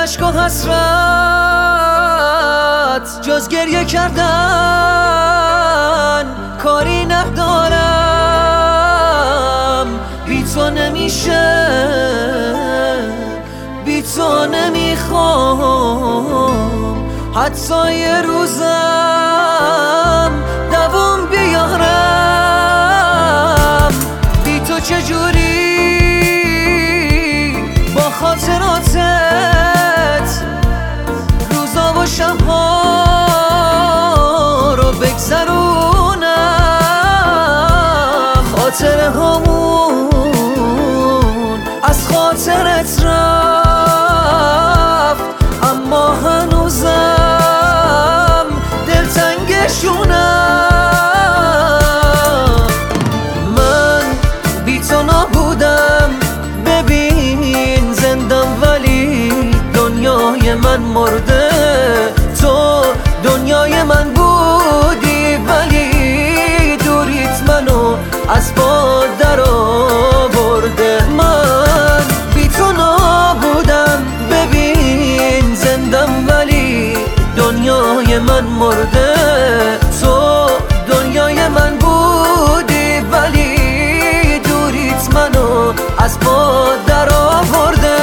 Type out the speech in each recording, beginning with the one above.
اشک و حسرت جز گریه کردن کاری ندارم. بی تو نمیشه، بی تو نمیخوام حتی یه روزم دوام بیارم. بی تو چجوری با خاطراتت روزا و شبها رو بگذرونم. خاطره هامون از خاطرت رفت، اما هنوزم دلتنگشونم. من بی تو نبودم، ببین زندم ولی دنیای من مرده. تو دنیای من بودی ولی دوریت منو از باد در آورده. من بی تو نبودم، ببین زندم ولی دنیای من مرده. تو دنیای من بودی ولی دوریت منو از باد در آورده.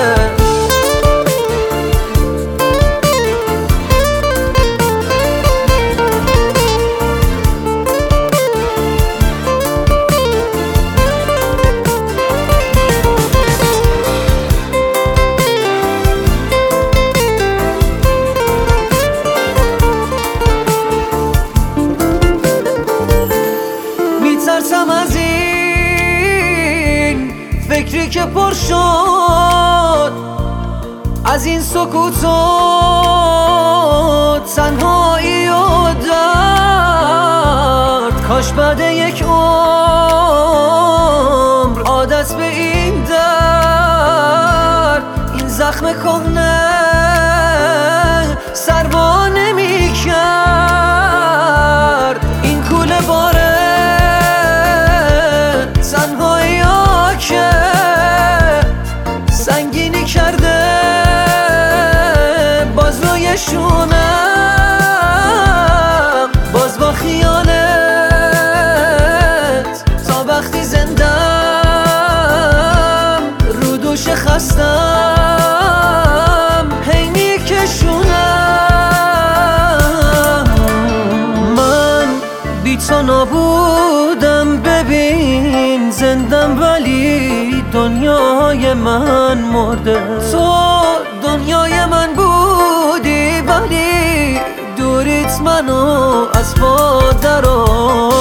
میترسم از این فکری که پر شد، از این سکوت و تنهایی و درد. کاش بعد یک عمر عادت به این درد، این زخم کهنه سروا نمی کرد. این کوله باره تنهایی ها که سنگینی کرده باز روی شونم. باز با خیالت تا وقتی زندم رو دوش خستم هی میکشونم. من بی تو نبودم، ببین زندم ولی دنیای من مرده. تو دنیای من بودی ولی دوریت منو از باد در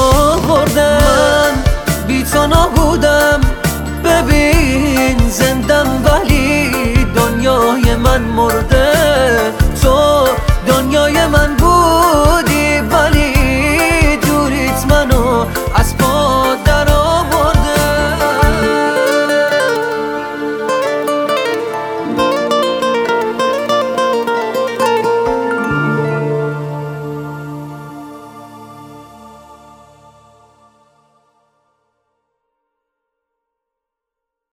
آورده. من بی تو نبودم، ببین زندم